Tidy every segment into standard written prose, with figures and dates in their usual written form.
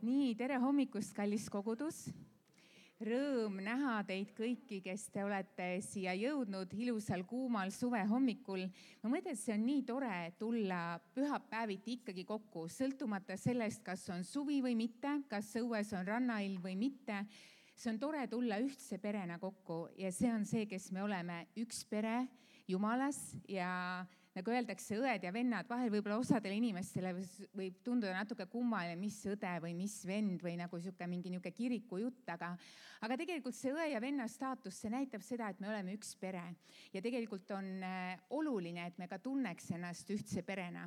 Nii, tere hommikust, kallis kogudus. Rõõm näha teid kõiki, kes te olete siia jõudnud ilusal kuumal suve hommikul. Ma mõtlen, et see on nii tore tulla pühapäeviti ikkagi kokku, sõltumata sellest, kas on suvi või mitte, kas õues on rannailm või mitte. See on tore tulla ühtse perena kokku ja see on see, kes me oleme, üks pere Jumalas ja nagu öeldakse, õed ja vennad, vahel võib-olla osadele inimestele võib tunduda natuke kummaline, mis õde või mis vend või nagu mingi kiriku jutt, aga tegelikult see õe ja venna staatus, see näitab seda, et me oleme üks pere ja tegelikult on oluline, et me ka tunneks ennast ühtse perena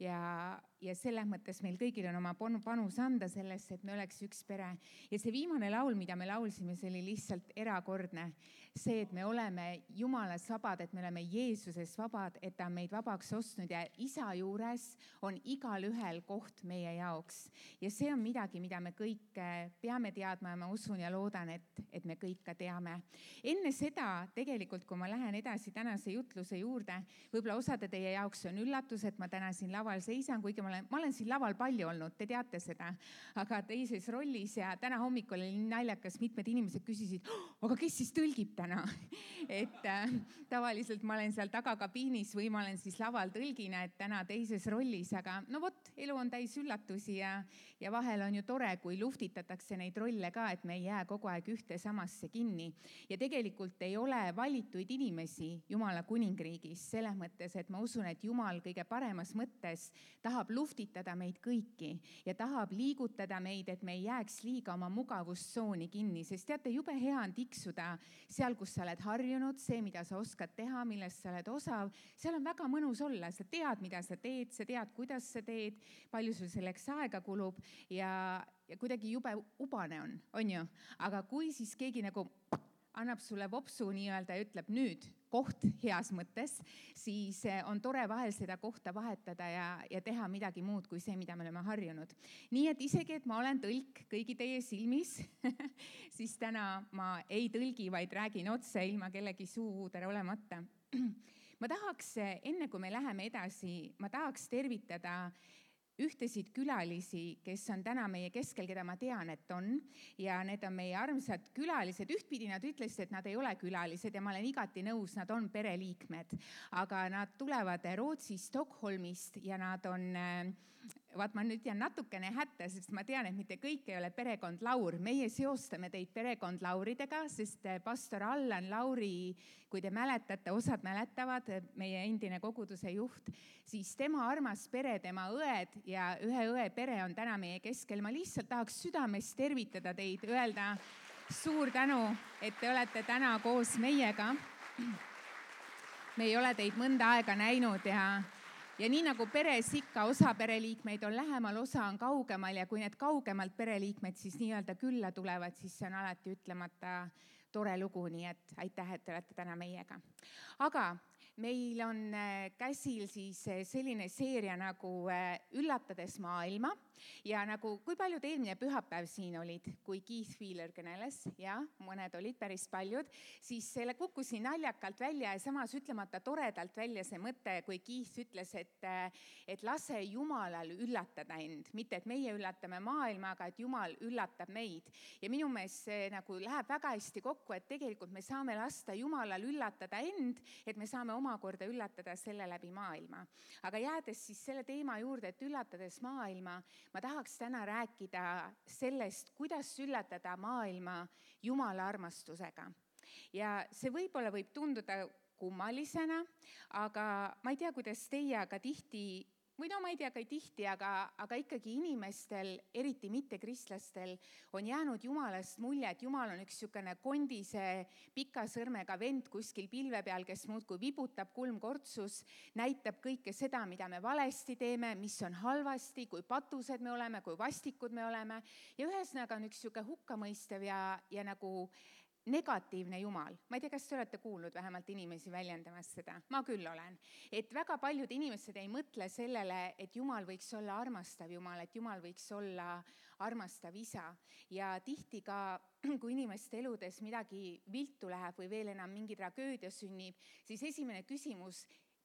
ja selles mõttes meil kõigil on oma panus anda sellesse, et me oleks üks pere. Ja see viimane laul, mida me laulsime, see oli lihtsalt erakordne. See, et me oleme Jumalas vabad, et me oleme Jeesuses vabad, et ta on meid vabaks ostnud ja isa juures on igal ühel koht meie jaoks. Ja see on midagi, mida me kõik peame teadma ja ma usun ja loodan, et me kõik ka teame. Enne seda tegelikult, kui ma lähen edasi tänase jutluse juurde, võib-olla osade teie jaoks on üllatus, et ma täna siin laval seisan, kuigi ma olen siin laval palju olnud, te teate seda, aga teises rollis ja täna hommikul oli naljakas, mitmed inimesed küsisid, aga kes siis tõlgib täna? Et tavaliselt ma olen seal tagakabiinis või ma olen siis laval tõlgina, et täna teises rollis, aga no vot, elu on täis üllatusi ja vahel on ju tore, kui luhtitatakse neid rolle ka, et me ei jää kogu aeg ühte samasse kinni. Ja tegelikult ei ole valituid inimesi Jumala kuningriigis, selles mõttes, et ma usun, et Jumal kõige paremas mõttes tahab luhtitada meid kõiki ja tahab liigutada meid, et me ei jääks liiga oma mugavustsooni kinni, sest teate, jube hea on tiksuda seal, kus sa oled harjunud, see, mida sa oskad teha, millest sa oled osav, seal on väga mõnus olla, sa tead, mida sa teed, kuidas sa teed, palju sul selleks aega kulub ja kuidagi jube ubane on ju, aga kui siis keegi nagu annab sulle vopsu nii-öelda ja ütleb nüüd koht heas mõttes, siis on tore vahel seda kohta vahetada ja teha midagi muud kui see, mida me oleme harjunud. Nii et isegi, et ma olen tõlk kõigi teie silmis, siis täna ma ei tõlgi, vaid räägin otse ilma kellegi suudele olemata. Ma tahaks, enne kui me läheme edasi, ma tahaks tervitada ühtesid külalisi, kes on täna meie keskel, keda ma tean, et on. Ja need on meie armsad külalised. Ühtpidi nad ütlesid, et nad ei ole külalised ja ma olen igati nõus, nad on pereliikmed. Aga nad tulevad Rootsi Stockholmist ja nad on, ma nüüd jään natukene hätta, sest ma tean, et mitte kõik ei ole perekond Laur. Meie seostame teid perekond Lauridega, sest pastor Allan Lauri, kui te mäletate, osad mäletavad, meie endine koguduse juht, siis tema armas pere, tema õed ja ühe õe pere on täna meie keskel. Ma lihtsalt tahaks südamest tervitada teid, öelda suur tänu, et te olete täna koos meiega. Me ei ole teid mõnda aega näinud ja nii nagu peres ikka, osa pereliikmeid on lähemal, osa on kaugemal ja kui need kaugemalt pereliikmed siis nii-öelda külla tulevad, siis see on alati ütlemata tore lugu, nii et aitäh, et te olete täna meiega. Aga meil on käsil siis selline seeria nagu Üllatades maailma ja nagu kui paljud eelmine pühapäev siin olid, kui Keith Wheeler kõneles, ja mõned olid päris paljud, siis selle kukkusin naljakalt välja ja samas ütlemata toredalt välja see mõte, kui Keith ütles, et lase Jumalal üllatada end, mitte et meie üllatame maailma, aga et Jumal üllatab meid. Ja minu meelest see nagu läheb väga hästi kokku, et tegelikult me saame lasta Jumalal üllatada end, et me saame omakorda üllatada selle läbi maailma. Aga jäädes siis selle teema juurde, et üllatades maailma, ma tahaks täna rääkida sellest, kuidas üllatada maailma Jumala armastusega. Ja see võib-olla võib tunduda kummalisena, aga ma ei tea, kuidas teie, aga tihti, või no ma ei tea, ka tihti, aga ikkagi inimestel, eriti mittekristlastel, on jäänud Jumalast mulje, et Jumal on üks niisugune kondise pika sõrmega vend kuskil pilve peal, kes muudkui vibutab kulmkortsus, näitab kõike seda, mida me valesti teeme, mis on halvasti, kui patused me oleme, kui vastikud me oleme. Ja ühesõnaga on üks niisugune hukkamõistev ja nagu negatiivne Jumal. Ma ei tea, kas te olete kuulnud vähemalt inimesi väljendamas seda? Ma küll olen. Et väga paljud inimesed ei mõtle sellele, et Jumal võiks olla armastav Jumal, et Jumal võiks olla armastav isa. Ja tihti ka, kui inimeste eludes midagi viltu läheb või veel enam mingi tragöödia sünnib, siis esimene küsimus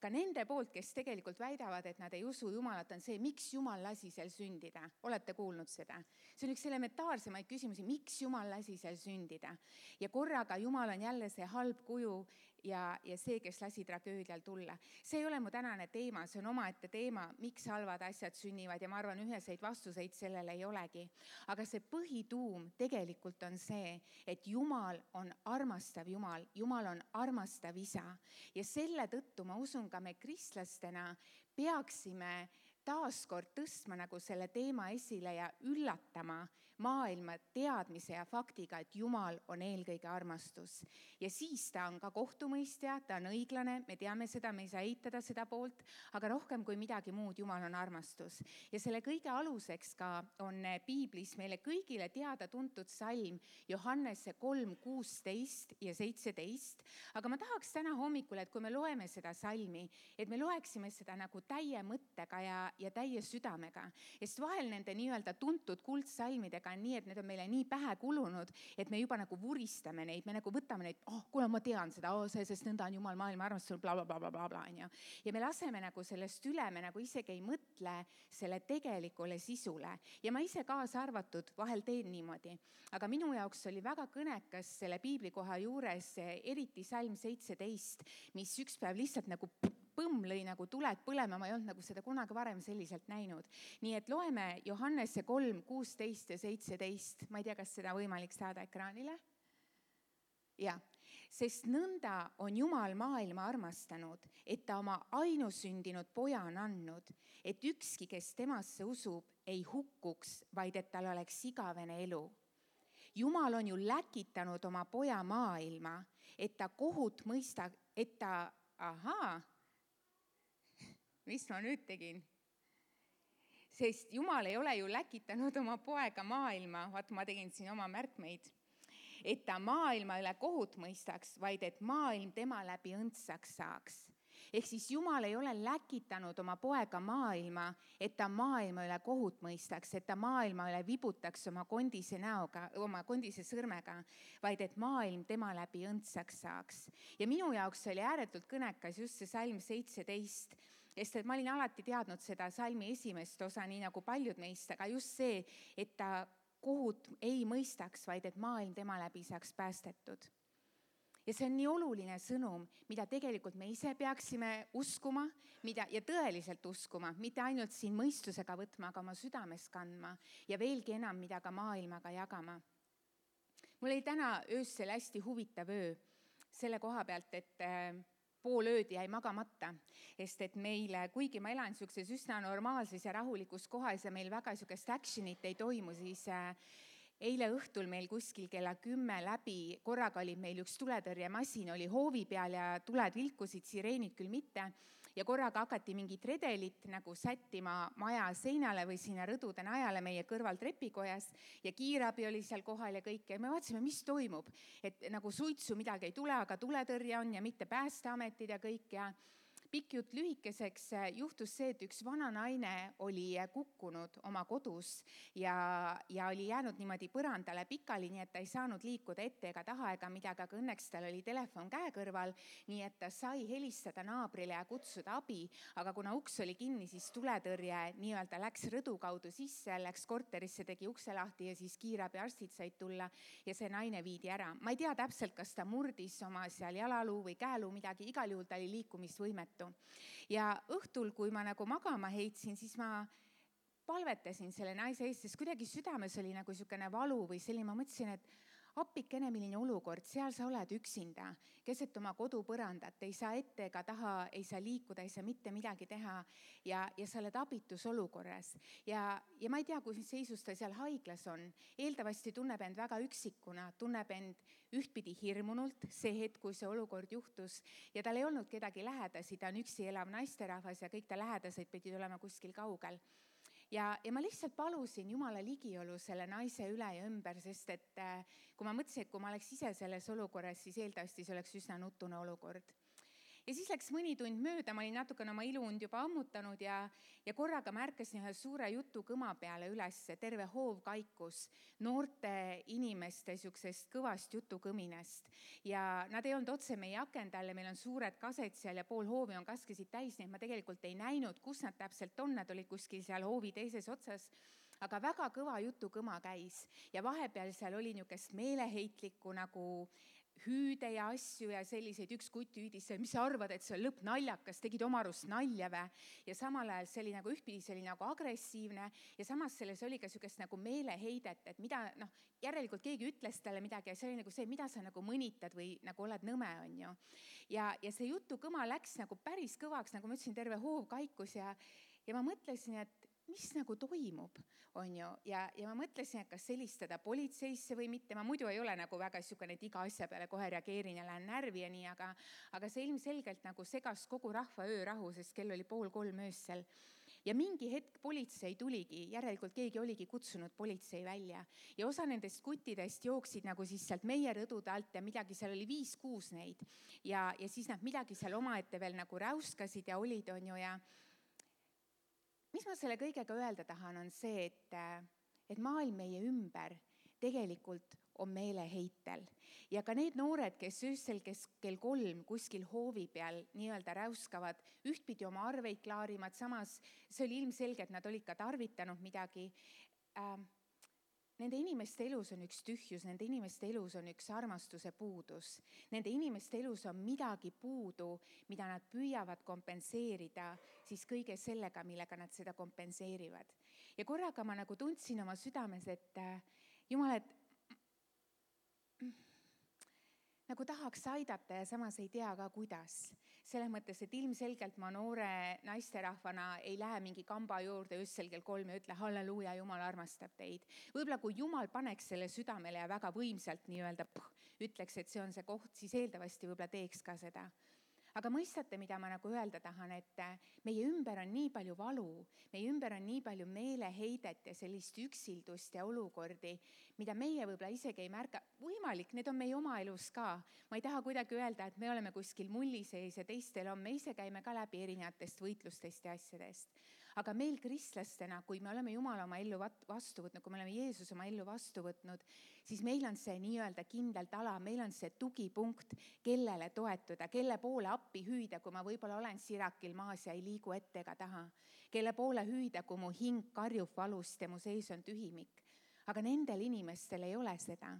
ka nende poolt, kes tegelikult väidavad, et nad ei usu Jumalat, on see, miks Jumal lasi seal sündida. Olete kuulnud seda? See on üks elementaarsemaid küsimusi, miks Jumal lasi seal sündida. Ja korraga Jumal on jälle see halb kuju ja see, kes lasi tragöödial tulla. See ei ole mu tänane teema, see on omaette teema, miks halvad asjad sünnivad ja ma arvan, üheseid vastuseid sellele ei olegi. Aga see põhituum tegelikult on see, et Jumal on armastav Jumal, Jumal on armastav Isa. Ja selle tõttu ma usun ka me kristlastena peaksime taaskord tõstma nagu selle teema esile ja üllatama maailma teadmise ja faktiga, et Jumal on eelkõige armastus. Ja siis ta on ka kohtumõistja, ta on õiglane, me teame seda, me ei saa eitada seda poolt, aga rohkem kui midagi muud, Jumal on armastus. Ja selle kõige aluseks ka on piiblis meile kõigile teada-tuntud salm Johannese 3, 16 ja 17. Aga ma tahaks täna hommikul, et kui me loeme seda salmi, et me loeksime seda nagu täie mõttega ja täie südamega. Sest vahel nende nii-öelda tuntud kuldsalmidega on nii, et need on meile nii pähe kulunud, et me juba nagu vuristame neid, me nagu võtame neid, kuule ma tean seda, sest nõnda on Jumal maailma armastus, blablabla. Ja me laseme nagu sellest üle, me nagu isegi ei mõtle selle tegelikule sisule. Ja ma ise kaasa arvatud vahel teen niimoodi. Aga minu jaoks oli väga kõnekas selle piiblikoha juures, eriti salm 17, mis üks päev lihtsalt nagu lõi nagu tuled põlema, ma ei olnud nagu seda kunagi varem selliselt näinud. Nii et loeme Johannese 3, 16 ja 17. Ma ei tea, kas seda võimalik saada ekraanile? Ja, sest nõnda on Jumal maailma armastanud, et ta oma ainusündinud poja on andnud, et ükski, kes temasse usub, ei hukkuks, vaid et tal oleks igavene elu. Jumal on ju läkitanud oma poja maailma, et ta kohut mõistab, et ta, mis ma nüüd tegin? Sest Jumal ei ole ju läkitanud oma poega maailma, vaata ma tegin siin oma märkmeid, et ta maailma üle kohut mõistaks, vaid et maailm tema läbi õndsaks saaks. Ehk siis Jumal ei ole läkitanud oma poega maailma, et ta maailma üle kohut mõistaks, et ta maailma üle vibutaks oma kondise näoga, oma kondise sõrmega, vaid et maailm tema läbi õndsaks saaks. Ja minu jaoks oli ääretult kõnekas just see salm 17, sest et ma olin alati teadnud seda salmi esimest osa, nii nagu paljud meist, aga just see, et ta kohut ei mõistaks, vaid et maailm tema läbi saaks päästetud. Ja see on nii oluline sõnum, mida tegelikult me ise peaksime uskuma, ja tõeliselt uskuma, mitte ainult siin mõistusega võtma, aga oma südames kandma ja veelgi enam, mida ka maailmaga jagama. Mul oli täna öösel hästi huvitav öö selle koha pealt, et pool ööd jäi magamata, sest et meil, kuigi ma elan niisuguses üsna normaalses ja rahulikus kohas ja meil väga niisugust actionit ei toimu, siis eile õhtul meil kuskil kella 10 läbi, korraga oli meil üks tuletõrjemasin, oli hoovi peal ja tuled vilkusid, sireenid küll mitte. Ja korraga hakati mingit redelit nagu sättima maja seinale või sinna rõdude najale meie kõrval trepikojas ja kiirabi oli seal kohal ja kõik. Ja me vaatasime, mis toimub, et nagu suitsu midagi ei tule, aga tuletõrje on ja mitte päästeametid ja kõik ja pikk jutt lühikeseks juhtus see, et üks vana naine oli kukkunud oma kodus ja oli jäänud niimoodi põrandale pikali, nii et ta ei saanud liikuda ette ega taha ega midagi, aga õnneks tal oli telefon käe kõrval, nii et ta sai helistada naabrile ja kutsuda abi, aga kuna uks oli kinni, siis tuletõrje nii-öelda läks rõdu kaudu sisse, läks korterisse, tegi ukse lahti ja siis kiirabiarstid said tulla ja see naine viidi ära. Ma ei tea täpselt, kas ta murdis oma seal jalaluu või käeluu midagi, igal juhul ta oli liikumisvõimetu. Ja õhtul, kui ma nagu magama heitsin, siis ma palvetasin selle naise eest, sest kuidagi südames oli nagu niisugune valu või selline, ma mõtlesin, et appikene milline olukord, seal sa oled üksinda, keset oma kodupõrandat, ei saa ette ega taha, ei saa liikuda, ei saa mitte midagi teha ja sa oled abitus olukorras. Ja ma ei tea, kui seisus ta seal haiglas on, eeldavasti tunneb end väga üksikuna, tunneb end ühtpidi hirmunult see hetk, kui see olukord juhtus ja tal ei olnud kedagi lähedasi, ta on üksi elav naisterahvas ja kõik ta lähedased pidid olema kuskil kaugel. Ja ma lihtsalt palusin Jumala ligiolu selle naise üle ja ümber, sest et kui ma mõtlesin, et kui ma oleks ise selles olukorras, siis eeldavasti see oleks üsna nutune olukord. Ja siis läks mõni tund mööda, ma olin natukene oma iluund juba ammutanud ja korraga märkasin ühe suure jutukõma peale üles, terve hoov kaikus noorte inimeste siuksest kõvast jutukõminast. Ja nad ei olnud otse meie akende all ja meil on suured kaset seal ja pool hoovi on kaskesid täis, nii et ma tegelikult ei näinud, kus nad täpselt on, nad olid kuskil seal hoovi teises otsas. Aga väga kõva jutukõma käis ja vahepeal seal oli niisugust meeleheitlikku nagu hüüde ja asju ja selliseid, üks kutt hüüdis, mis sa arvad, et see on lõpp naljakas, tegid oma arust nalja vä? Ja samal ajal see oli nagu ühtpidi, see oli nagu agressiivne ja samas selles oli ka niisugust nagu meeleheidet, et mida, järelikult keegi ütles talle midagi ja see oli nagu see, mida sa nagu mõnitad või nagu oled nõme, on ju. Ja see jutukõma läks nagu päris kõvaks, nagu ma ütlesin, terve hoov kaikus ja ma mõtlesin, et mis nagu toimub, on ju, ja ma mõtlesin, et kas helistada politseisse või mitte, ma muidu ei ole nagu väga niisugune, et iga asja peale kohe reageerin ja lähen närvi ja nii, aga see ilmselgelt nagu segas kogu rahva öörahu, sest kell oli 2:30 öösel. Ja mingi hetk politsei tuligi, järelikult keegi oligi kutsunud politsei välja ja osa nendest kuttidest jooksid nagu siis sealt meie rõdude alt ja midagi, seal oli 5-6 neid ja siis nad midagi seal omaette veel nagu räuskasid ja olid, on ju, ja mis ma selle kõigega öelda tahan, on see, et maailm meie ümber tegelikult on meeleheitel. Ja ka need noored, kes öösel kell 3 kuskil hoovi peal nii-öelda räuskavad, ühtpidi oma arveid klaarivad, samas see oli ilmselge, et nad olid ka tarvitanud midagi. Nende inimeste elus on üks tühjus, nende inimeste elus on üks armastuse puudus. Nende inimeste elus on midagi puudu, mida nad püüavad kompenseerida siis kõige sellega, millega nad seda kompenseerivad. Ja korraga ma nagu tundsin oma südames, et Jumal, et nagu tahaks aidata ja samas ei tea ka kuidas. Selles mõttes, et ilmselgelt ma noore naisterahvana ei lähe mingi kamba juurde öösel kell 3 ja ütle halleluuja, Jumal armastab teid. Võib-olla kui Jumal paneks selle südamele ja väga võimsalt nii-öelda ütleks, et see on see koht, siis eeldavasti võib-olla teeks ka seda. Aga mõistate, mida ma nagu öelda tahan, et meie ümber on nii palju valu, meie ümber on nii palju meeleheidet ja sellist üksildust ja olukordi, mida meie võib-olla isegi ei märka. Võimalik, need on meie oma elus ka. Ma ei taha kuidagi öelda, et me oleme kuskil mulli sees ja teistel on, me ise käime ka läbi erinevatest võitlustest ja asjadest. Aga meil kristlastena, kui me oleme Jumala oma ellu vastu võtnud, kui me oleme Jeesus oma ellu vastu võtnud, siis meil on see nii-öelda kindel tala, meil on see tugipunkt, kellele toetuda, kelle poole appi hüüda, kui ma võib-olla olen sirakil maas ja ei liigu ette ega taha. Kelle poole hüüda, kui mu hing karjub valust ja mu sees on tühimik. Aga nendel inimestel ei ole seda.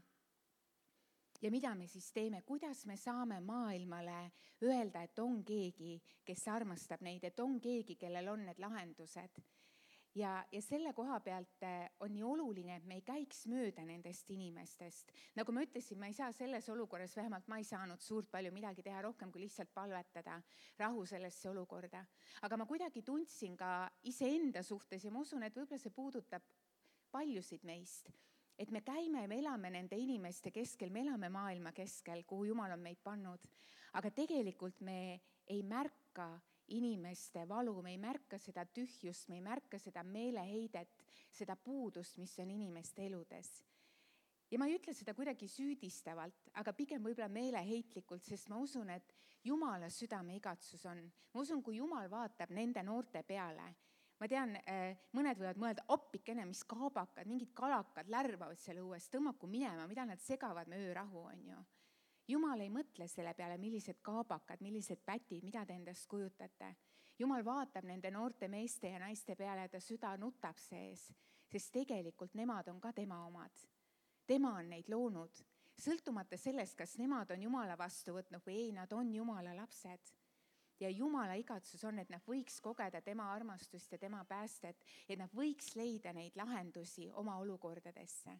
Ja mida me siis teeme? Kuidas me saame maailmale öelda, et on keegi, kes armastab neid, et on keegi, kellel on need lahendused? Ja selle koha pealt on nii oluline, et me ei käiks mööda nendest inimestest. Nagu ma ütlesin, ma ei saa selles olukorras, vähemalt ma ei saanud suurt palju midagi teha rohkem, kui lihtsalt palvetada rahu sellesse olukorda. Aga ma kuidagi tundsin ka iseenda suhtes ja ma usun, et võib-olla see puudutab paljusid meist. Et me käime ja me elame nende inimeste keskel, me elame maailma keskel, kuhu Jumal on meid pannud. Aga tegelikult me ei märka inimeste valu, me ei märka seda tühjust, me ei märka seda meeleheidet, seda puudust, mis on inimeste eludes. Ja ma ei ütle seda kuidagi süüdistavalt, aga pigem võib-olla meeleheitlikult, sest ma usun, et Jumala südame igatsus on. Ma usun, kui Jumal vaatab nende noorte peale, ma tean, mõned võivad mõelda, appikene, mis kaabakad, mingid kalakad lärvavad seal õues, tõmmaku minema, mida nad segavad me öörahu, on ju. Jumal ei mõtle selle peale, millised kaabakad, millised pätid, mida te endast kujutate. Jumal vaatab nende noorte meeste ja naiste peale ja ta süda nutab sees, sest tegelikult nemad on ka tema omad. Tema on neid loonud, sõltumata sellest, kas nemad on Jumala vastu võtnud või ei, nad on Jumala lapsed. Ja Jumala igatsus on, et nad võiks kogeda tema armastust ja tema päästet, et nad võiks leida neid lahendusi oma olukordadesse.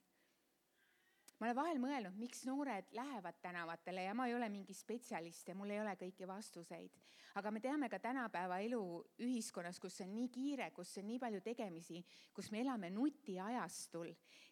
Ma olen vahel mõelnud, miks noored lähevad tänavatele ja ma ei ole mingi spetsialist ja mul ei ole kõiki vastuseid. Aga me teame ka tänapäeva elu ühiskonnas, kus on nii kiire, kus on nii palju tegemisi, kus me elame nutiajastul,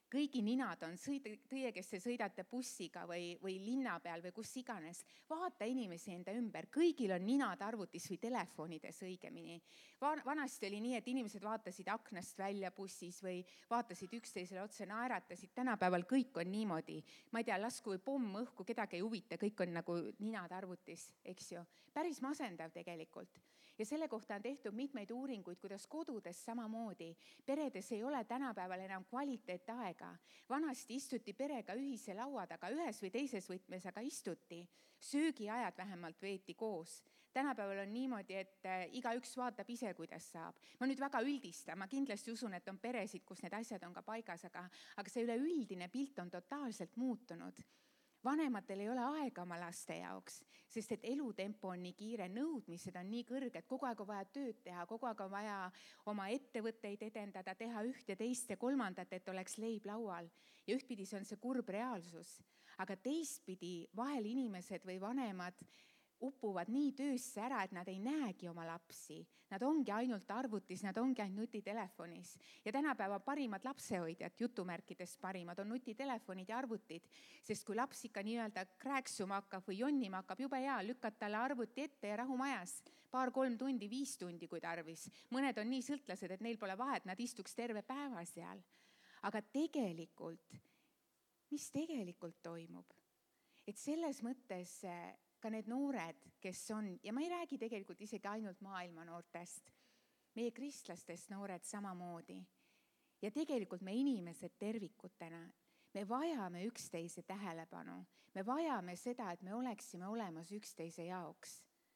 kõigi ninad on, teie, kes te sõidate bussiga või linna peal või kus iganes, vaata inimesi enda ümber, kõigil on ninad arvutis või telefonides õigemini. Vanasti oli nii, et inimesed vaatasid aknast välja bussis või vaatasid üksteisele otse, naeratasid, tänapäeval kõik on niimoodi. Ma ei tea, lasku või pomm õhku, kedagi ei huvita, kõik on nagu ninad arvutis, eks ju. Päris masendav tegelikult. Ja selle kohta on tehtud mitmeid uuringuid, kuidas kodudes samamoodi. Peredes ei ole tänapäeval enam kvaliteetaega. Vanasti istuti perega ühise laua taga, ühes või teises võtmes, aga istuti. Söögiajad vähemalt veeti koos. Tänapäeval on niimoodi, et igaüks vaatab ise, kuidas saab. Ma nüüd väga üldistan, ma kindlasti usun, et on peresid, kus need asjad on ka paigas, aga see üleüldine pilt on totaalselt muutunud. Vanematel ei ole aega oma laste jaoks, sest et elutempo on nii kiire, nõudmised on nii kõrged, kogu aeg on vaja tööd teha, kogu aeg on vaja oma ettevõtteid edendada, teha ühte, teist ja kolmandat, et oleks leib laual. Ja ühtpidi see on see kurb reaalsus, aga teistpidi vahel inimesed või vanemad upuvad nii töösse ära, et nad ei näegi oma lapsi. Nad ongi ainult arvutis, nad ongi ainult nutitelefonis. Ja tänapäeva parimad lapsehoidjad, jutumärkides parimad, on nutitelefonid ja arvutid. Sest kui laps ikka nii-öelda krääksuma hakkab või jonnima hakkab, jube hea, lükkad talle arvuti ette ja rahu majas. 2-3 tundi, 5 tundi, kui tarvis. Mõned on nii sõltlased, et neil pole vahet, nad istuks terve päeva seal. Aga tegelikult, mis tegelikult toimub? Et selles mõttes ka need noored, kes on, ja ma ei räägi tegelikult isegi ainult maailma noortest, meie kristlastest noored samamoodi. Ja tegelikult me inimesed tervikutena, me vajame üksteise tähelepanu. Me vajame seda, et me oleksime olemas üksteise jaoks.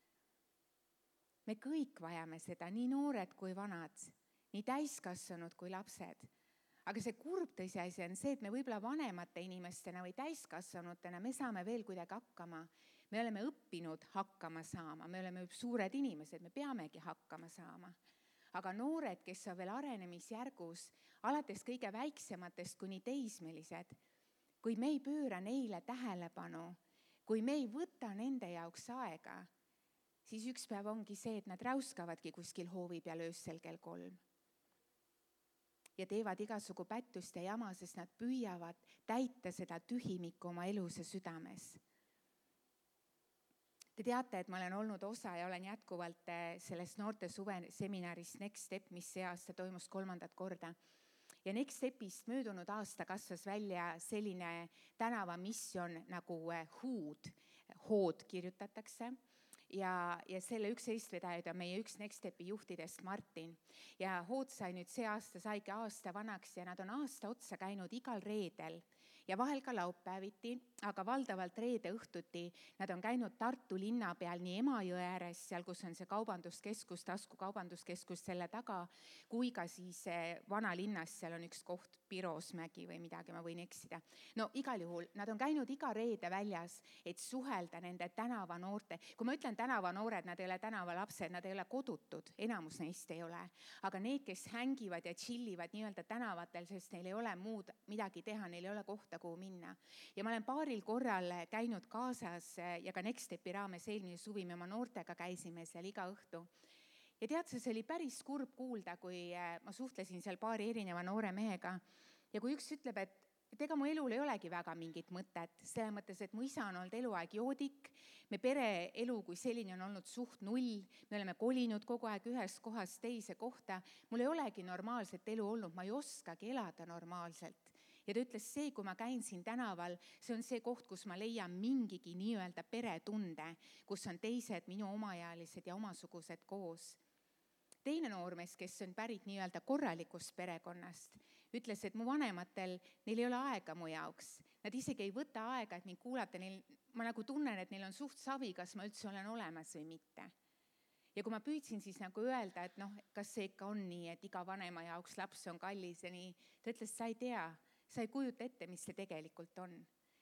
Me kõik vajame seda, nii noored kui vanad, nii täiskasvanud kui lapsed. Aga see kurb tõsiasi on see, et me võib-olla vanemate inimestena või täiskasvanutena, me saame veel kuidagi hakkama. Me oleme õppinud hakkama saama, me oleme suured inimesed, me peamegi hakkama saama. Aga noored, kes on veel arenemisjärgus, alates kõige väiksematest kuni teismelised, kui me ei pööra neile tähelepanu, kui me ei võta nende jaoks aega, siis üks päev ongi see, et nad räuskavadki kuskil hoovi peal öösel kell 3. Ja teevad igasugu pättust ja jama, sest nad püüavad täita seda tühimikku oma elus ja südames. Te teate, et ma olen olnud osa ja olen jätkuvalt sellest noorte suveseminarist Next Step, mis see aasta toimus 3. korda. Ja Next Stepist möödunud aasta kasvas välja selline tänavamisjon nagu Hood kirjutatakse. Ja selle üks eestvedajaid on meie üks Next Stepi juhtidest Martin. Ja Hood sai nüüd see aasta, saigi aasta vanaks ja nad on aasta otsa käinud igal reedel. Ja vahel ka laupäeviti, aga valdavalt reede õhtuti. Nad on käinud Tartu linna peal nii Emajõe ääres, seal kus on see kaubanduskeskus, Tasku kaubanduskeskus selle taga, kui ka siis vanalinnas, seal on üks koht, Pirosmägi või midagi, ma võin eksida. No igal juhul, nad on käinud iga reede väljas, et suhelda nende tänavanoorte. Kui ma ütlen tänavanoored, nad ei ole tänavalapsed, nad ei ole kodutud, enamus neist ei ole. Aga need, kes hängivad ja chillivad nii-öelda tänavatel, sest neil ei ole muud midagi teha, neil ei ole kohta, kuhu minna. Ja ma olen paaril korral käinud kaasas ja ka Next Stepi raames eelmine suvi me oma noortega käisime seal iga õhtu. Ja tead, see oli päris kurb kuulda, kui ma suhtlesin seal paari erineva noore mehega ja kui üks ütleb, et ega mu elul ei olegi väga mingit mõtet, selle mõttes, et mu isa on olnud eluaeg joodik, me pereelu kui selline on olnud suht 0, me oleme kolinud kogu aeg ühest kohast teise kohta, mul ei olegi normaalset elu olnud, ma ei oskagi elada normaalselt. Ja ta ütles, see, kui ma käin siin tänaval, see on see koht, kus ma leian mingigi nii-öelda peretunde, kus on teised minu omaealised ja omasugused koos. Teine noormees, kes on pärit nii-öelda korralikust perekonnast, ütles, et mu vanematel, neil ei ole aega mu jaoks. Nad isegi ei võta aega, et mind kuulata. Ma nagu tunnen, et neil on suht savi, kas ma üldse olen olemas või mitte. Ja kui ma püüdsin siis nagu öelda, et kas see ikka on nii, et iga vanema jaoks laps on kallis ja nii, ta ütles, sa ei tea, sa ei kujuta ette, mis see tegelikult on.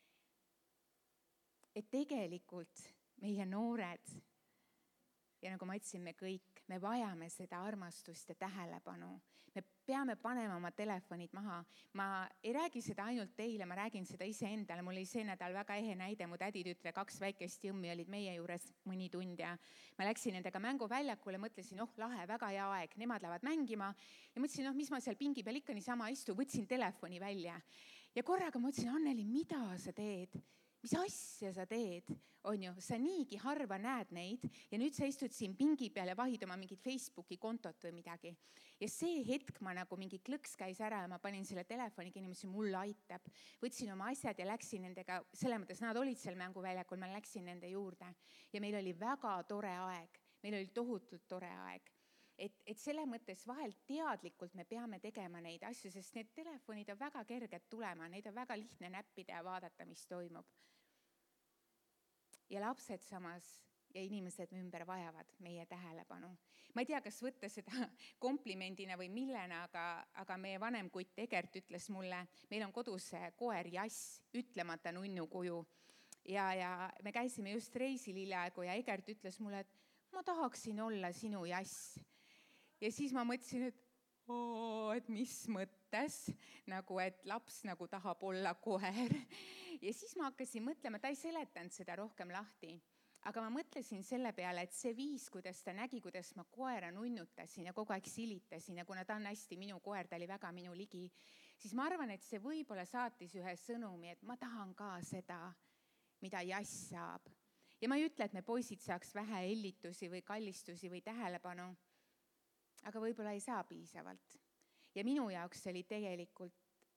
Et tegelikult meie noored, ja nagu ma ütlesin, me kõik, me vajame seda armastust ja tähelepanu. Me peame panema oma telefonid maha. Ma ei räägi seda ainult teile, ma räägin seda iseendale. Mul oli see nädal väga ehe näide, mu täditütre 2 väikest jõmmi olid meie juures mõni tund ja ma läksin nendega mänguväljakule, mõtlesin, lahe, väga hea aeg, nemad lähevad mängima ja mõtlesin, mis ma seal pingi peal ikka niisama istu, võtsin telefoni välja ja korraga mõtlesin, Anneli, mida sa teed? Mis asja sa teed, on ju, sa niigi harva näed neid ja nüüd sa istud siin pingi peal ja vahid oma mingit Facebooki kontot või midagi. Ja see hetk ma nagu mingi klõks käis ära ja ma panin selle telefoni kinni, mõtlesin, mulle aitab. Võtsin oma asjad ja läksin nendega, selle mõttes nad olid seal mänguväljakul, ma läksin nende juurde ja meil oli väga tore aeg, meil oli tohutult tore aeg. Et selle mõttes vahel teadlikult me peame tegema neid asju, sest need telefonid on väga kerged tulema, neid on väga lihtne näppida ja vaadata, mis toimub. Ja lapsed samas ja inimesed ümber vajavad meie tähelepanu. Ma ei tea, kas võtta seda komplimendina või millena, aga meie vanem kutt Egert ütles mulle, meil on kodus koer Jass, ütlemata nunnukuju. Ja me käisime just reisil hiljaaegu ja Egert ütles mulle, et ma tahaksin olla sinu Jass. Ja siis ma mõtlesin, et mis mõttes, nagu et laps nagu tahab olla koer. Ja siis ma hakkasin mõtlema, ta ei seletanud seda rohkem lahti. Aga ma mõtlesin selle peale, et see viis, kuidas ta nägi, kuidas ma koera nunnutasin ja kogu aeg silitasin ja kuna ta on hästi minu koer, ta oli väga minu ligi, siis ma arvan, et see võib-olla saatis ühe sõnumi, et ma tahan ka seda, mida Jass saab. Ja ma ei ütle, et me poisid saaks vähe ellitusi või kallistusi või tähelepanu, aga võib-olla ei saa piisavalt. Ja minu jaoks oli tegelikult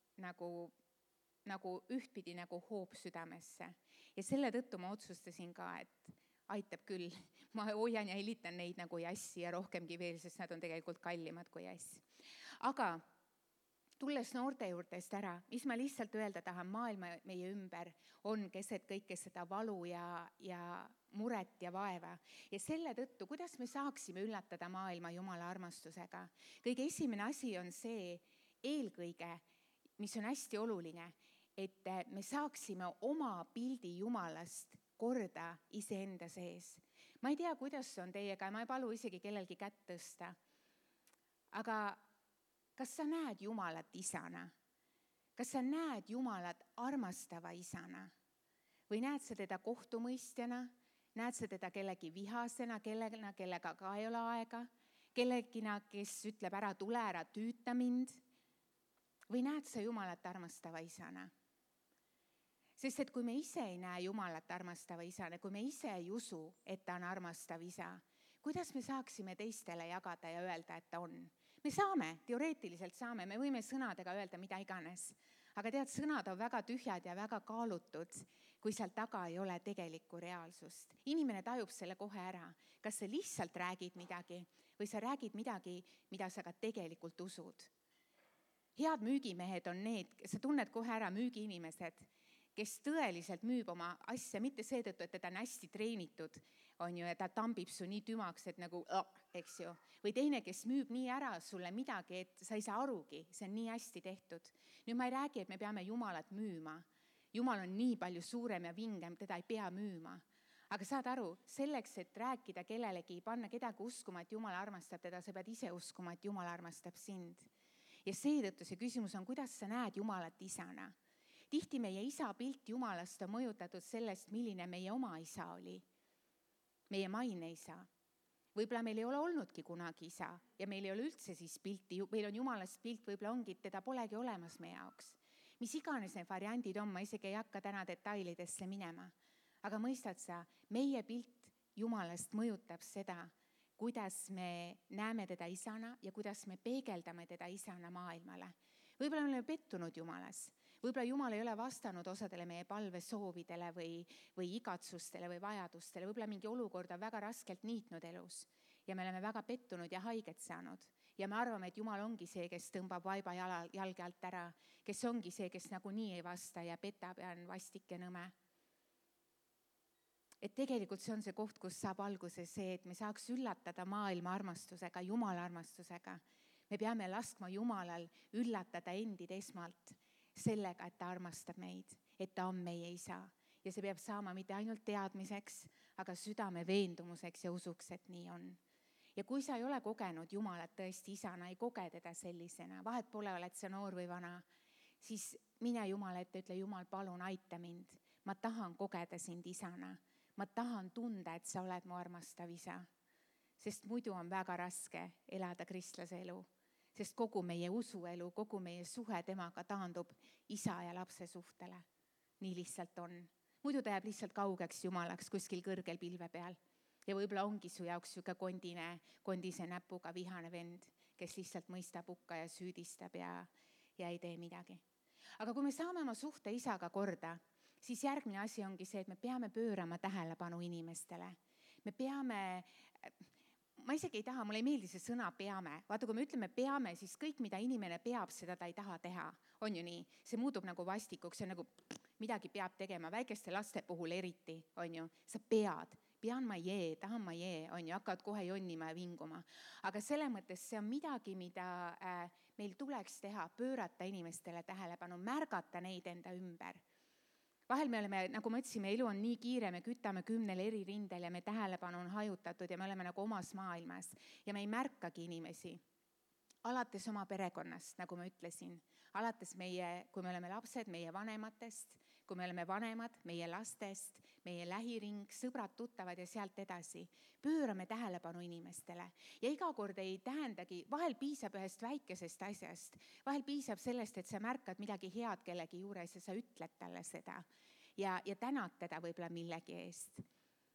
nagu ühtpidi nagu hoob südamesse. Ja selle tõttu ma otsustasin ka, et aitab küll. Ma hoian ja helitan neid nagu Jassi ja rohkemgi veel, sest nad on tegelikult kallimad kui Jass. Aga tulles noorte juurtest ära, mis ma lihtsalt öelda tahan, maailma meie ümber on keset kõike seda valu ja muret ja vaeva. Ja selle tõttu, kuidas me saaksime üllatada maailma Jumala armastusega? Kõige esimene asi on see eelkõige, mis on hästi oluline, et me saaksime oma pildi Jumalast korda iseenda sees. Ma ei tea, kuidas on teiega, ma ei palu isegi kellelgi kätt tõsta. Aga kas sa näed Jumalat isana? Kas sa näed Jumalat armastava isana? Või näed sa teda kohtumõistjana? Näed sa teda kellegi vihasena, kellega ka ei ole aega? Kellegina, kes ütleb ära, tule ära, tüüta mind? Või näed sa Jumalat armastava isana? Sest et kui me ise ei näe Jumalat armastava isana, kui me ise ei usu, et ta on armastav isa, kuidas me saaksime teistele jagada ja öelda, et ta on? Me saame, teoreetiliselt saame, me võime sõnadega öelda mida iganes. Aga tead, sõnad on väga tühjad ja väga kaalutud, kui seal taga ei ole tegelikku reaalsust. Inimene tajub selle kohe ära. Kas sa lihtsalt räägid midagi või sa räägid midagi, mida sa ka tegelikult usud? Head müügimehed on need, sa tunned kohe ära müügiinimesed, kes tõeliselt müüb oma asja, mitte seetõttu, et teda on hästi treenitud, on ju, ja ta tambib su nii tümaks, et nagu, eks ju. Või teine, kes müüb nii ära sulle midagi, et sa ei saa arugi, see on nii hästi tehtud. Nüüd ma ei räägi, et me peame Jumalat müüma. Jumal on nii palju suurem ja vingem, teda ei pea müüma. Aga saad aru, selleks, et rääkida kellelegi, panna kedagi uskuma, et Jumal armastab teda, sa pead ise uskuma, et Jumal armastab sind. Ja seetõttu see küsimus on, kuidas sa näed Jumalat isana? Tihti meie isa pilt Jumalast on mõjutatud sellest, milline meie oma isa oli. Meie maine isa. Võib-olla meil ei ole olnudki kunagi isa ja meil ei ole üldse siis pilti, meil on Jumalast pilt, võib-olla ongi, teda polegi olemas meie jaoks. Mis iganes need variandid on, ma isegi ei hakka täna detailidesse minema. Aga mõistad sa, meie pilt Jumalast mõjutab seda, kuidas me näeme teda isana ja kuidas me peegeldame teda isana maailmale. Võib-olla me oleme pettunud Jumalas. Võib-olla Jumal ei ole vastanud osadele meie palvesoovidele või igatsustele või vajadustele. Võib-olla mingi olukord on väga raskelt niitnud elus ja me oleme väga pettunud ja haiget saanud. Ja me arvame, et Jumal ongi see, kes tõmbab vaiba jalge alt ära, kes ongi see, kes nagunii ei vasta ja petab ja on vastik ja nõme. Et tegelikult see on see koht, kus saab alguse see, et me saaks üllatada maailma armastusega, Jumala armastusega. Me peame laskma Jumalal üllatada endid esmalt sellega, et ta armastab meid, et ta on meie isa. Ja see peab saama mitte ainult teadmiseks, aga südame veendumuseks ja usuks, et nii on. Ja kui sa ei ole kogenud Jumalat tõesti isana, ei koge teda sellisena, vahet pole, oled sa noor või vana, siis mine Jumala ette, ütle Jumal, palun aita mind. Ma tahan kogeda sind isana. Ma tahan tunda, et sa oled mu armastav isa. Sest muidu on väga raske elada kristlase elu. Sest kogu meie usuelu, kogu meie suhe temaga taandub isa ja lapse suhtele. Nii lihtsalt on. Muidu ta jääb lihtsalt kaugeks Jumalaks kuskil kõrgel pilve peal. Ja võib-olla ongi su jaoks siuke kondise näpuga vihane vend, kes lihtsalt mõistab hukka ja süüdistab ja ei tee midagi. Aga kui me saame oma suhte isaga korda, siis järgmine asi ongi see, et me peame pöörama tähelepanu inimestele. Me peame, ma isegi ei taha, mulle ei meeldi see sõna peame. Vaata, kui me ütleme peame, siis kõik, mida inimene peab, seda ta ei taha teha. On ju nii? See muutub nagu vastikuks, see on nagu midagi peab tegema. Väikeste laste puhul eriti, on ju? Sa pead tahan ma jee, on ju, hakkavad kohe jonnima ja vinguma. Aga selle mõttes see on midagi, mida meil tuleks teha, pöörata inimestele tähelepanu, märgata neid enda ümber. Vahel me oleme, nagu ma ütlesin, elu on nii kiire, me kütame 10 eri rindel ja me tähelepanu on hajutatud ja me oleme nagu omas maailmas ja me ei märkagi inimesi. Alates oma perekonnast, nagu ma ütlesin, alates kui me oleme lapsed, meie vanematest, kui me oleme vanemad, meie lastest, meie lähiring, sõbrad, tuttavad ja sealt edasi. Pöörame tähelepanu inimestele. Ja iga kord ei tähendagi, vahel piisab ühest väikesest asjast. Vahel piisab sellest, et sa märkad midagi head kellegi juures ja sa ütled talle seda. Ja tänad teda võib-olla millegi eest.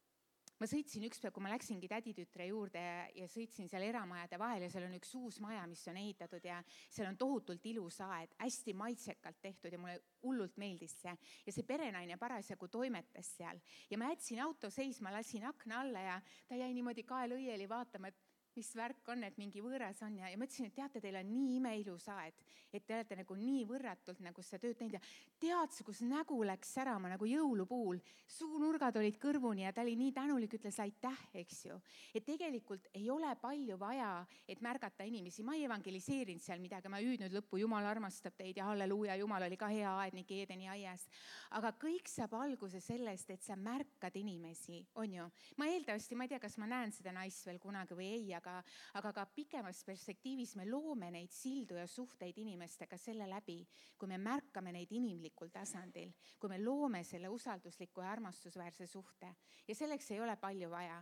Ma sõitsin ükspäev, kui ma läksingi täditütre juurde ja sõitsin seal eramajade vahel ja seal on üks uus maja, mis on ehitatud ja seal on tohutult ilus aed, hästi maitsekalt tehtud ja mulle hullult meeldis see. Ja see perenaine parasjagu toimetas seal ja ma jätsin auto seisma, lasin akna alla ja ta jäi niimoodi kael õieli vaatama, et mis värk on, et mingi võõras on ja ma ütlesin, et teate, teil on nii imeilus aed, et te olete nagu nii võrratult nagu seda tööd teinud ja tead, kus nägu läks särama nagu jõulupuul, suunurgad olid kõrvuni ja ta oli nii tänulik, ütles aitäh, eks ju. Et tegelikult ei ole palju vaja, et märgata inimesi, ma ei evangeliseerinud seal midagi, ma ei hüüdnud lõppu, Jumal armastab teid ja halleluuja, Jumal oli ka hea aednik Eedeni aias. Aga kõik saab alguse sellest, et sa märkad inimesi, on ju. Ma eeldavasti, ma ei tea, kas ma näen seda naist veel kunagi või ei, aga ka pikemas perspektiivis me loome neid sildu ja suhteid inimestega selle läbi, kui me märkame neid inimlikul tasandil, kui me loome selle usaldusliku ja armastusväärse suhte. Ja selleks ei ole palju vaja.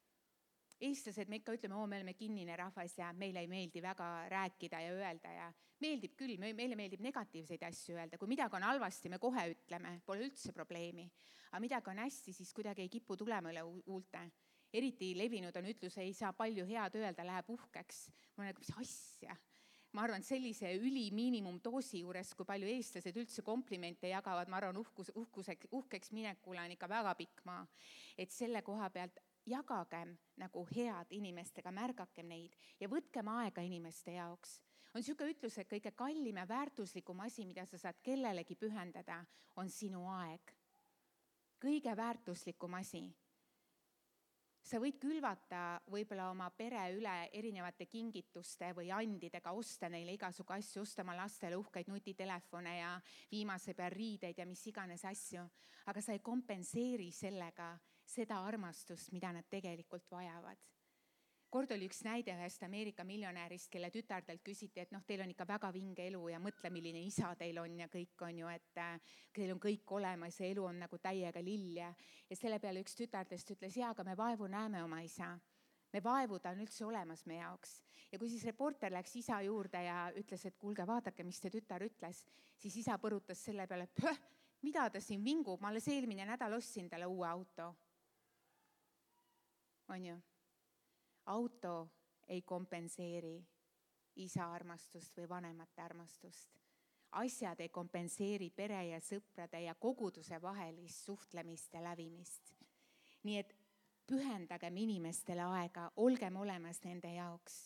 Eestlased, me ikka ütleme, me oleme kinnine rahvas ja meile ei meeldi väga rääkida ja öelda ja meeldib küll, meile meeldib negatiivseid asju öelda. Kui midagi on halvasti, me kohe ütleme, pole üldse probleemi. Aga midagi on hästi, siis kuidagi ei kipu tulema üle huulte. Eriti levinud on ütlus, ei saa palju head öelda, läheb uhkeks. Ma olen nagu, mis asja? Ma arvan, sellise ülimiinimumdoosi juures, kui palju eestlased üldse komplimente jagavad, ma arvan, uhkeks minekule on ikka väga pikk maa. Et selle koha pealt jagagem nagu head inimestega, märgakem neid ja võtkem aega inimeste jaoks. On siuke ütlus, et kõige kallim ja väärtuslikum asi, mida sa saad kellelegi pühendada, on sinu aeg. Kõige väärtuslikum asi. Sa võid külvata võib-olla oma pere üle erinevate kingituste või andidega, osta neile igasugu asju, osta oma lastele uhkeid nutitelefone ja viimase peal riideid ja mis iganes asju. Aga sa ei kompenseeri sellega seda armastust, mida nad tegelikult vajavad. Kord oli üks näide ühest Ameerika miljonäärist, kelle tütardelt küsiti, et teil on ikka väga vinge elu ja mõtle, milline isa teil on ja kõik on ju, et teil on kõik olemas ja elu on nagu täiega lill. Ja selle peale üks tütardest ütles, aga me vaevu näeme oma isa. Me vaevu ta on üldse olemas meie jaoks. Ja kui siis reporter läks isa juurde ja ütles, et kuulge, vaadake, mis see tütar ütles, siis isa põrutas selle peale, et mida ta siin vingub, ma alles eelmine nädal ostsin talle uue auto. On ju? Auto ei kompenseeri isa armastust või vanemate armastust. Asjad ei kompenseeri pere ja sõprade ja koguduse vahelist suhtlemist ja lävimist. Nii et pühendagem inimestele aega, olgem olemas nende jaoks.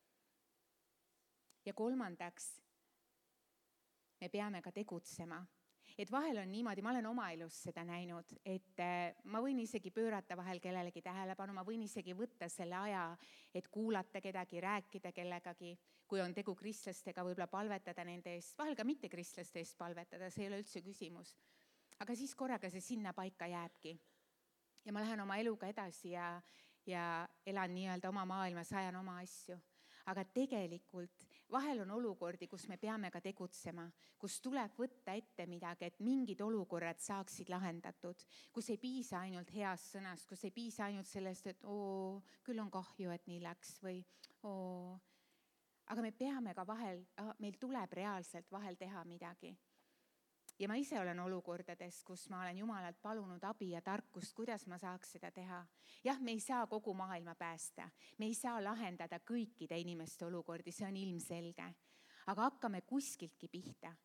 Ja kolmandaks, me peame ka tegutsema. Et vahel on niimoodi, ma olen oma elus seda näinud, et ma võin isegi pöörata vahel kellelegi tähelepanu, ma võin isegi võtta selle aja, et kuulata kedagi, rääkida kellegagi, kui on tegu kristlastega, võib-olla palvetada nende eest, vahel ka mitte kristlaste eest palvetada, see ei ole üldse küsimus. Aga siis korraga see sinna paika jääbki. Ja ma lähen oma eluga edasi ja ja elan nii-öelda oma maailmas, ajan oma asju. Aga tegelikult vahel on olukordi, kus me peame ka tegutsema, kus tuleb võtta ette midagi, et mingid olukorrad saaksid lahendatud, kus ei piisa ainult heast sõnast, kus ei piisa ainult sellest, et küll on kahju, et nii läks või aga me peame ka vahel, meil tuleb reaalselt vahel teha midagi. Ja ma ise olen olukordades, kus ma olen Jumalalt palunud abi ja tarkust, kuidas ma saaks seda teha. Jah, me ei saa kogu maailma päästa, me ei saa lahendada kõikide inimeste olukordi, see on ilmselge. Aga hakkame kuskiltki pihta,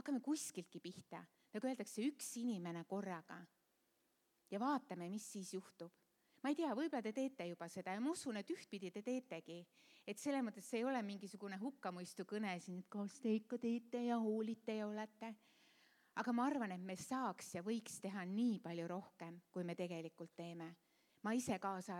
nagu öeldakse, üks inimene korraga. Ja vaatame, mis siis juhtub. Ma ei tea, võib-olla te teete juba seda ja ma usun, et ühtpidi te teetegi. Et selles mõttes see ei ole mingisugune hukkamõistu kõne siin, et kas te ikka teete ja hoolite ja olete. Aga ma arvan, et me saaks ja võiks teha nii palju rohkem, kui me tegelikult teeme. Ma ise kaasa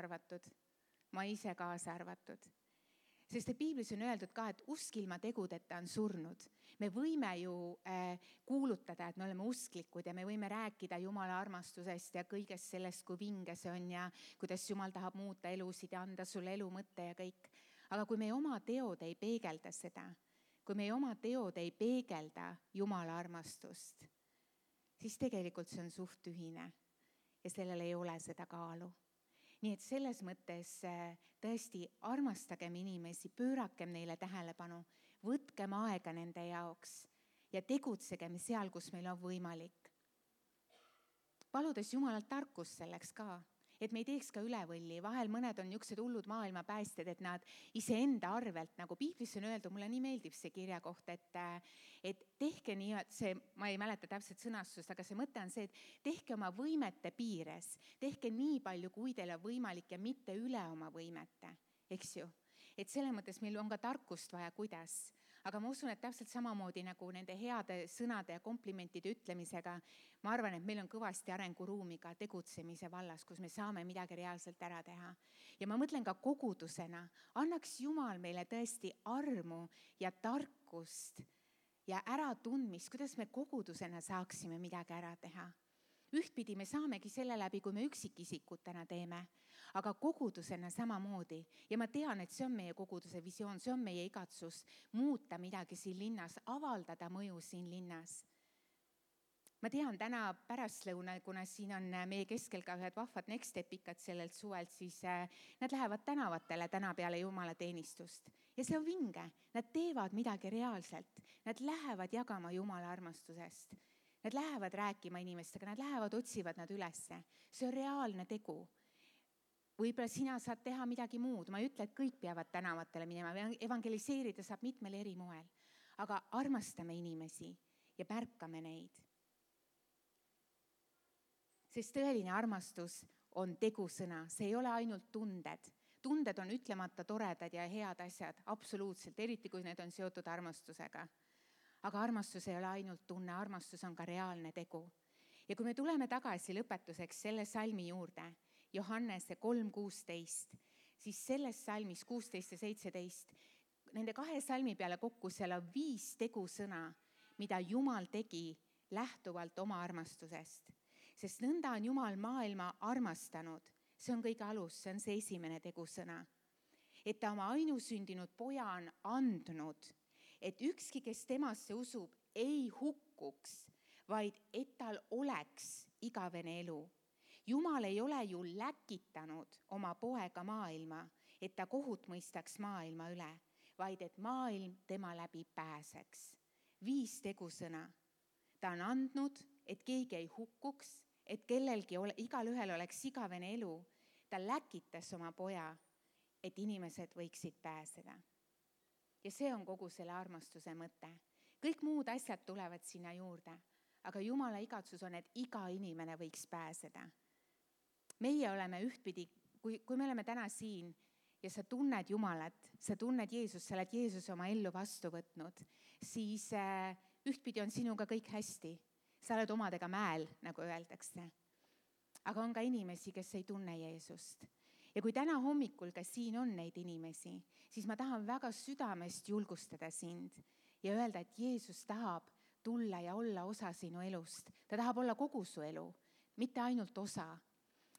arvatud. Sest piiblis on öeldud ka, et usk ilma tegudeta on surnud. Me võime ju kuulutada, et me oleme usklikud ja me võime rääkida Jumala armastusest ja kõigest sellest, kui vinge see on ja kuidas Jumal tahab muuta elusid ja anda sulle elu mõtte ja kõik. Aga kui meie oma teod ei peegelda seda, kui meie oma teod ei peegelda Jumala armastust, siis tegelikult see on suht tühine ja sellel ei ole seda kaalu. Nii et selles mõttes tõesti armastagem inimesi, pöörakem neile tähelepanu, võtkem aega nende jaoks ja tegutsegem seal, kus meil on võimalik. Paludes Jumalalt tarkust selleks ka, et me ei teeks ka ülevõlli. Vahel mõned on niisugused hullud maailma päästjad, et nad iseenda arvelt, nagu piiblis on öeldud, mulle nii meeldib see kirja koht, et tehke nii, ma ei mäleta täpselt sõnastust, aga see mõte on see, et tehke oma võimete piires, tehke nii palju, kui teil on võimalik ja mitte üle oma võimete, eks ju. Et selles mõttes meil on ka tarkust vaja, kuidas. Aga ma usun, et täpselt samamoodi nagu nende heade sõnade ja komplimentide ütlemisega, ma arvan, et meil on kõvasti arenguruumi ka tegutsemise vallas, kus me saame midagi reaalselt ära teha. Ja ma mõtlen ka kogudusena, annaks Jumal meile tõesti armu ja tarkust ja äratundmist, kuidas me kogudusena saaksime midagi ära teha. Ühtpidi me saamegi selle läbi, kui me üksikisikutena teeme, aga kogudusena samamoodi. Ja ma tean, et see on meie koguduse visioon, see on meie igatsus muuta midagi siin linnas, avaldada mõju siin linnas. Ma tean täna pärastlõuna, kuna siin on meie keskel ka ühed vahvad Nextepikad sellelt suvelt, siis nad lähevad tänavatele täna peale Jumala teenistust. Ja see on vinge, nad teevad midagi reaalselt, nad lähevad jagama Jumala armastusest. Nad lähevad rääkima inimestega, nad lähevad, otsivad nad ülesse. See on reaalne tegu. Võib-olla sina saad teha midagi muud. Ma ei ütle, et kõik peavad tänavatele minema. Evangeliseerida saab mitmel eri moel. Aga armastame inimesi ja märkame neid. Sest tõeline armastus on tegusõna. See ei ole ainult tunded. Tunded on ütlemata toredad ja head asjad. Absoluutselt, eriti kui need on seotud armastusega. Aga armastus ei ole ainult tunne, armastus on ka reaalne tegu. Ja kui me tuleme tagasi lõpetuseks selle salmi juurde, Johannese 3:16, siis selles salmis 16 ja 17, nende kahe salmi peale kokku seal on 5 tegusõna, mida Jumal tegi lähtuvalt oma armastusest. Sest nõnda on Jumal maailma armastanud, see on kõige alus, see on see esimene tegusõna. Et ta oma ainusündinud poja on andnud, et ükski, kes temasse usub, ei hukkuks, vaid et tal oleks igavene elu. Jumal ei ole ju läkitanud oma poega maailma, et ta kohut mõistaks maailma üle, vaid et maailm tema läbi pääseks. 5 tegusõna. Ta on andnud, et keegi ei hukkuks, et igalühel oleks igavene elu. Ta läkitas oma poja, et inimesed võiksid pääseda. Ja see on kogu selle armastuse mõte. Kõik muud asjad tulevad sinna juurde, aga Jumala igatsus on, et iga inimene võiks pääseda. Meie oleme ühtpidi, kui me oleme täna siin ja sa tunned Jumalat, sa tunned Jeesust, sa oled Jeesuse oma ellu vastu võtnud, siis ühtpidi on sinuga kõik hästi. Sa oled omadega mäel, nagu öeldakse. Aga on ka inimesi, kes ei tunne Jeesust. Ja kui täna hommikul ka siin on neid inimesi, siis ma tahan väga südamest julgustada sind ja öelda, et Jeesus tahab tulla ja olla osa sinu elust. Ta tahab olla kogu su elu, mitte ainult osa.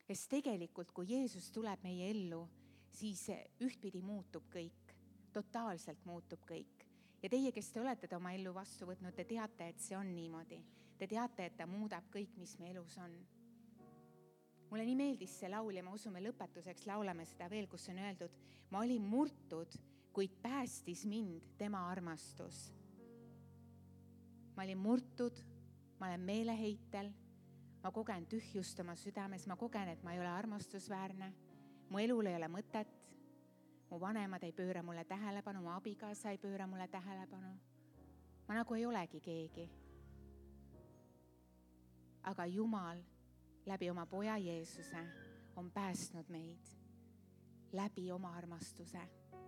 Sest tegelikult, kui Jeesus tuleb meie ellu, siis ühtpidi muutub kõik, totaalselt muutub kõik. Ja teie, kes te olete ta oma ellu vastu võtnud, te teate, et see on niimoodi. Te teate, et ta muudab kõik, mis me elus on. Mulle nii meeldis see laul ja ma usun, me lõpetuseks laulame seda veel, kus on öeldud, ma olin murtud, kuid päästis mind tema armastus. Ma olin murtud, ma olen meeleheitel, ma kogen tühjust oma südames, ma kogen, et ma ei ole armastusväärne, mu elul ei ole mõtet, mu vanemad ei pööra mulle tähelepanu, mu abikaasa ei pööra mulle tähelepanu. Ma nagu ei olegi keegi. Aga Jumal läbi oma poja Jeesuse on päästnud meid läbi oma armastuse.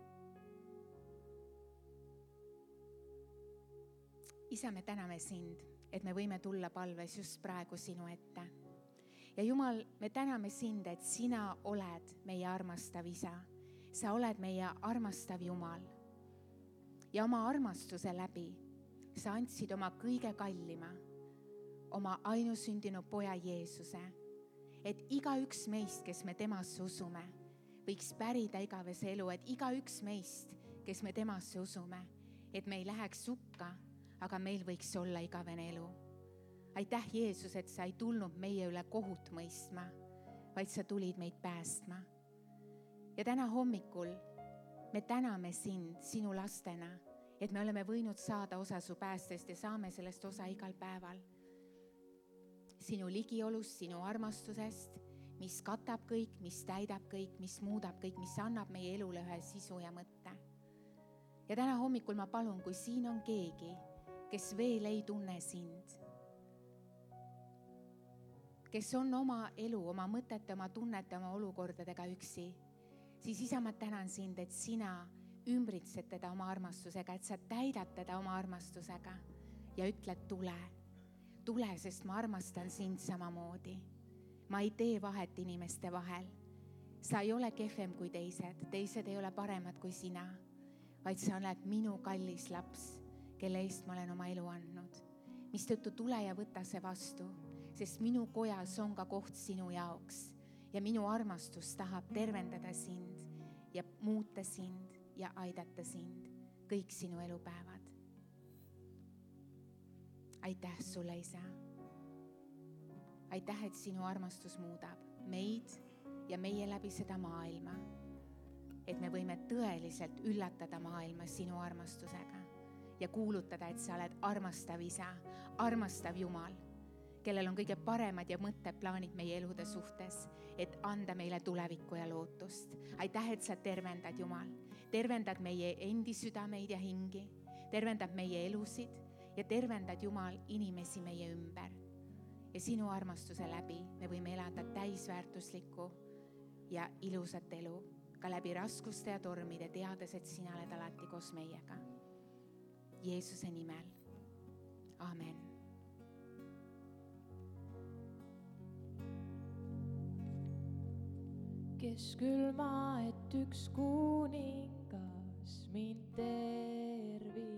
Isa, me täname sind, et me võime tulla palves just praegu sinu ette. Ja Jumal, me täname sind, et sina oled meie armastav isa. Sa oled meie armastav Jumal. Ja oma armastuse läbi sa andsid oma kõige kallima, oma ainusündinud poja Jeesuse, et igaüks meist, kes me temasse usume, võiks pärida igavese elu, et igaüks meist, kes me temasse usume, et me ei läheks hukka, aga meil võiks olla igavene elu. Aitäh, Jeesus, et sa ei tulnud meie üle kohut mõistma, vaid sa tulid meid päästma. Ja täna hommikul me täname sind sinu lastena, et me oleme võinud saada osa su päästest ja saame sellest osa igal päeval. Sinu ligiolust, sinu armastusest, mis katab kõik, mis täidab kõik, mis muudab kõik, mis annab meie elule ühe sisu ja mõtte. Ja täna hommikul ma palun, kui siin on keegi, kes veel ei tunne sind, kes on oma elu, oma mõtete, oma tunnete, oma olukordadega üksi, siis isa, ma tänan sind, et sina ümbritsed teda oma armastusega, et sa täidad teda oma armastusega ja ütled, tule, sest ma armastan sind samamoodi. Ma ei tee vahet inimeste vahel. Sa ei ole kehvem kui teised ei ole paremad kui sina, vaid sa oled minu kallis laps, kelle eest ma olen oma elu andnud. Mistõttu tule ja võta see vastu, sest minu kojas on ka koht sinu jaoks ja minu armastus tahab tervendada sind ja muuta sind ja aidata sind kõik sinu elupäevad. Aitäh sulle, isa. Aitäh, et sinu armastus muudab meid ja meie läbi seda maailma, et me võime tõeliselt üllatada maailma sinu armastusega ja kuulutada, et sa oled armastav isa, armastav Jumal, kellel on kõige paremad ja mõtteplaanid meie elude suhtes, et anda meile tulevikku ja lootust. Aitäh, et sa tervendad, Jumal. Tervendad meie endi südameid ja hingi, tervendad meie elusid ja tervendad, Jumal, inimesi meie ümber. Ja sinu armastuse läbi me võime elada täisväärtuslikku ja ilusat elu, ka läbi raskuste ja tormide, teades, et sina oled alati koos meiega. Jeesuse nimel. Amen. Kes küll ma, et üks kuningas mind tervis.